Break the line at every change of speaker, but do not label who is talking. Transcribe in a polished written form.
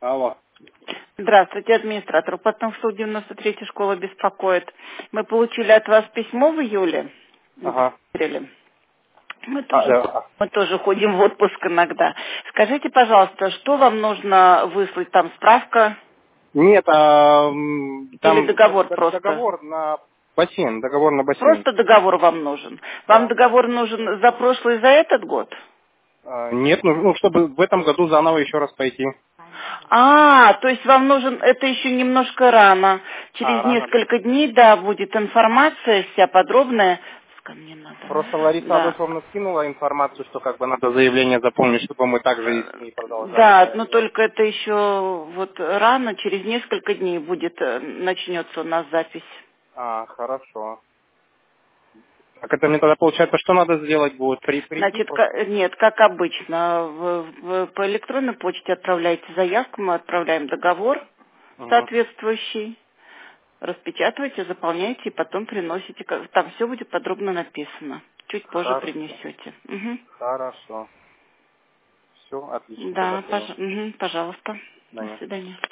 Алло.
Здравствуйте, администратор. Потом в 93-й школа беспокоит. Мы получили от вас письмо в июле.
Ага.
Мы тоже ходим в отпуск иногда. Скажите, пожалуйста, что вам нужно выслать? Там справка
Нет,
или
там
договор просто?
договор на бассейн, договор на бассейн.
Просто договор вам нужен. Вам
Да.
договор нужен за прошлый, за этот год?
Нет, ну, чтобы в этом году заново еще раз пойти.
То есть вам нужен, это еще немножко рано. Через
Рано, да.
несколько дней, да, будет информация вся подробная. Ко мне надо.
Просто Лариса
Да.
Адольфовна скинула информацию, что как бы надо заявление заполнить, чтобы мы также и с ней продолжали.
Да, но только это еще вот рано, через несколько дней будет, начнется у нас запись.
Хорошо. Так это мне тогда получается, что надо сделать будет? Прийти
Значит,
просто?
нет, как обычно, по электронной почте отправляйте заявку, мы отправляем договор
Угу.
соответствующий, распечатываете, заполняете и потом приносите. Там все будет подробно написано. Чуть позже
Хорошо.
принесете. Угу.
Хорошо. Все, отлично, тогда
Да,
понял.
пожалуйста.
Да,
До
нет.
свидания.